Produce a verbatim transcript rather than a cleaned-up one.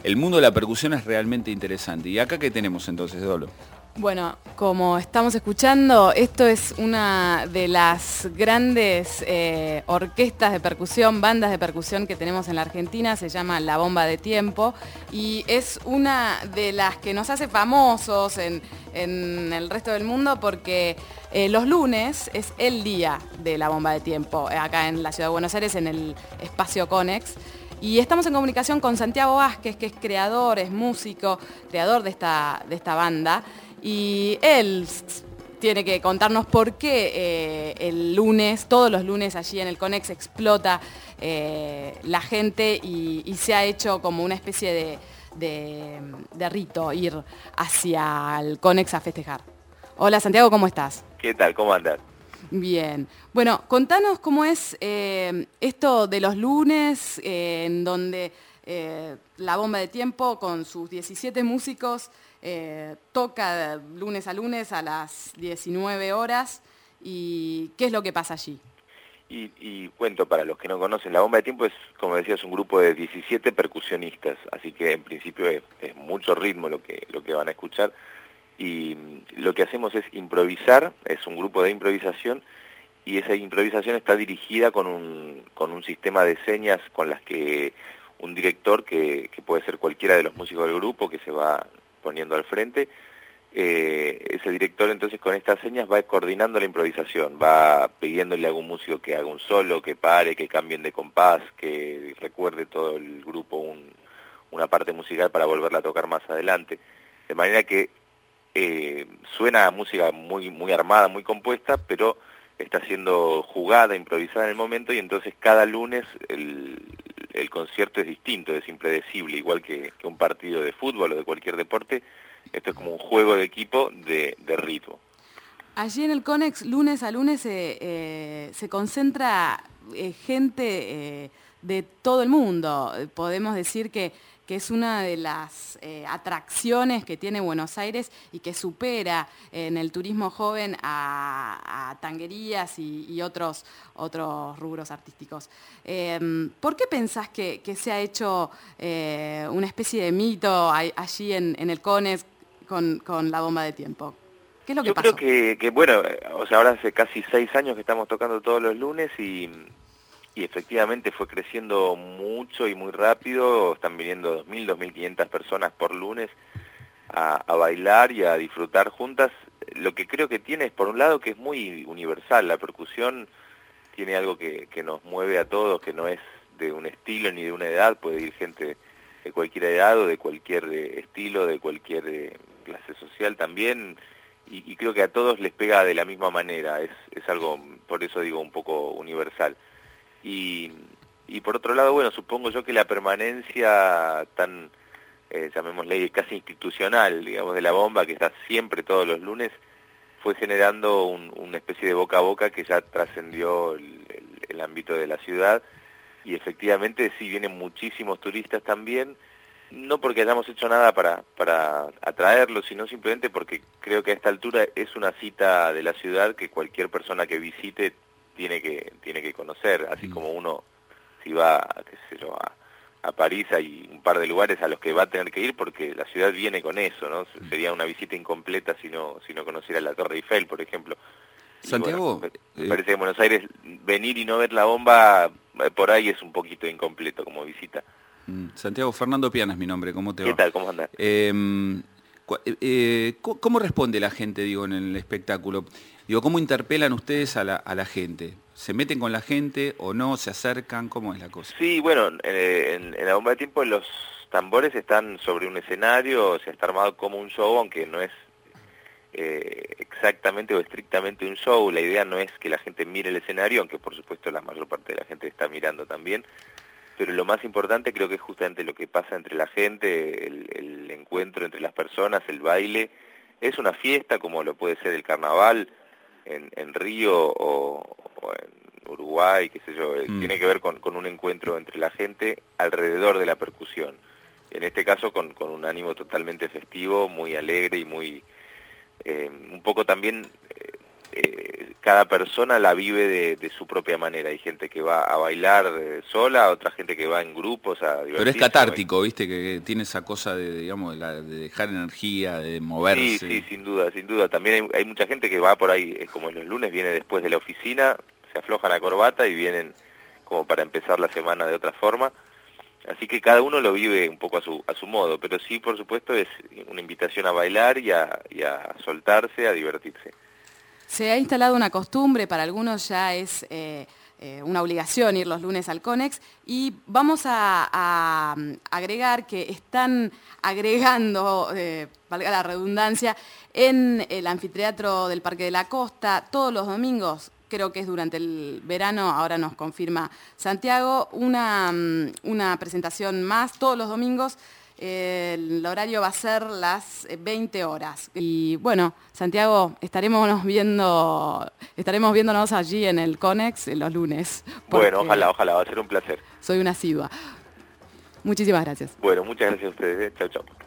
el mundo de la percusión es realmente interesante. ¿Y acá qué tenemos entonces, Dolo? Bueno, como estamos escuchando, esto es una de las grandes eh, orquestas de percusión, bandas de percusión que tenemos en la Argentina, se llama La Bomba de Tiempo, y es una de las que nos hace famosos en, en el resto del mundo porque eh, los lunes es el día de La Bomba de Tiempo, acá en la Ciudad de Buenos Aires, en el Espacio Conex. Y estamos en comunicación con Santiago Vázquez, que es creador, es músico, creador de esta, de esta banda. Y él tiene que contarnos por qué eh, el lunes, todos los lunes allí en el Conex explota eh, la gente y, y se ha hecho como una especie de, de, de rito ir hacia el Conex a festejar. Hola Santiago, ¿cómo estás? ¿Qué tal? ¿Cómo andás? Bien. Bueno, contanos cómo es eh, esto de los lunes, eh, en donde eh, La Bomba de Tiempo con sus diecisiete músicos eh, toca lunes a lunes a las diecinueve horas. ¿Y qué es lo que pasa allí? Y, y cuento para los que no conocen, La Bomba de Tiempo es, como decías, un grupo de diecisiete percusionistas, así que en principio es, es mucho ritmo lo que, lo que van a escuchar. Y lo que hacemos es improvisar, es un grupo de improvisación, y esa improvisación está dirigida con un, con un sistema de señas con las que un director, que, que puede ser cualquiera de los músicos del grupo, que se va poniendo al frente, eh, ese director entonces con estas señas va coordinando la improvisación, va pidiéndole a algún músico que haga un solo, que pare, que cambien de compás, que recuerde todo el grupo un, una parte musical para volverla a tocar más adelante, de manera que Eh, suena música muy muy armada, muy compuesta, pero está siendo jugada, improvisada en el momento, y entonces cada lunes el, el concierto es distinto, es impredecible, igual que, que un partido de fútbol o de cualquier deporte. Esto es como un juego de equipo de, de ritmo. Allí en el Conex, lunes a lunes, eh, eh, se concentra eh, gente eh, de todo el mundo. Podemos decir que, que es una de las eh, atracciones que tiene Buenos Aires y que supera eh, en el turismo joven a, a tanguerías y, y otros, otros rubros artísticos. Eh, ¿Por qué pensás que, que se ha hecho eh, una especie de mito allí en, en el Conex con, con La Bomba de Tiempo? ¿Qué es lo que Yo pasó? creo que, que, bueno, o sea, ahora hace casi seis años que estamos tocando todos los lunes y, y efectivamente fue creciendo mucho y muy rápido. Están viniendo dos mil, dos mil quinientas personas por lunes a, a bailar y a disfrutar juntas. Lo que creo que tiene es, por un lado, que es muy universal. La percusión tiene algo que, que nos mueve a todos, que no es de un estilo ni de una edad. Puede ir gente de cualquier edad o de cualquier estilo, de cualquier clase social también. Y, y creo que a todos les pega de la misma manera, es, es algo, por eso digo, un poco universal. Y, y por otro lado, bueno, supongo yo que la permanencia tan, eh, llamémosle, casi institucional, digamos, de La Bomba, que está siempre todos los lunes, fue generando un, una especie de boca a boca que ya trascendió el, el, el ámbito de la ciudad, y efectivamente sí vienen muchísimos turistas también, no porque hayamos hecho nada para, para atraerlos, sino simplemente porque creo que a esta altura es una cita de la ciudad que cualquier persona que visite tiene que tiene que conocer, así como uno, si va, qué sé yo, a, a París, hay un par de lugares a los que va a tener que ir porque la ciudad viene con eso, ¿no? Sería una visita incompleta si no, si no conociera la Torre Eiffel, por ejemplo. Y Santiago, bueno, me, me eh... parece que en Buenos Aires venir y no ver La Bomba, por ahí es un poquito incompleto como visita. Santiago, Fernando Piana es mi nombre, ¿cómo te va? ¿Qué tal? ¿Cómo andás? Eh, eh, ¿Cómo responde la gente, digo, en el espectáculo? Digo, ¿cómo interpelan ustedes a la, a la gente? ¿Se meten con la gente o no? ¿Se acercan? ¿Cómo es la cosa? Sí, bueno, eh, en, en La Bomba de Tiempo los tambores están sobre un escenario, o sea, está armado como un show, aunque no es eh, exactamente o estrictamente un show. La idea no es que la gente mire el escenario, aunque por supuesto la mayor parte de la gente está mirando también. Pero lo más importante creo que es justamente lo que pasa entre la gente, el, el encuentro entre las personas, el baile. Es una fiesta como lo puede ser el carnaval en, en Río o, o en Uruguay, qué sé yo. Mm. Tiene que ver con, con un encuentro entre la gente alrededor de la percusión. En este caso con, con un ánimo totalmente festivo, muy alegre y muy... Eh, un poco también... Eh, eh, cada persona la vive de, de su propia manera. Hay gente que va a bailar eh, sola, otra gente que va en grupos a divertirse. Pero es catártico, ¿viste? Que tiene esa cosa de, digamos, de, la, de dejar energía, de moverse. Sí, sí, sin duda, sin duda. También hay, hay mucha gente que va por ahí, es como los lunes, viene después de la oficina, se aflojan la corbata y vienen como para empezar la semana de otra forma. Así que cada uno lo vive un poco a su, a su modo, pero sí, por supuesto, es una invitación a bailar y a, y a soltarse, a divertirse. Se ha instalado una costumbre, para algunos ya es eh, eh, una obligación ir los lunes al Conex, y vamos a, a agregar que están agregando, eh, valga la redundancia, en el anfiteatro del Parque de la Costa todos los domingos, creo que es durante el verano, ahora nos confirma Santiago, una, una presentación más todos los domingos. El horario va a ser las veinte horas. Y bueno, Santiago, estaremos viendo, estaremos viéndonos allí en el Conex los lunes. Bueno, ojalá, ojalá, va a ser un placer. Soy una asidua. Muchísimas gracias. Bueno, muchas gracias a ustedes. Chau, chau.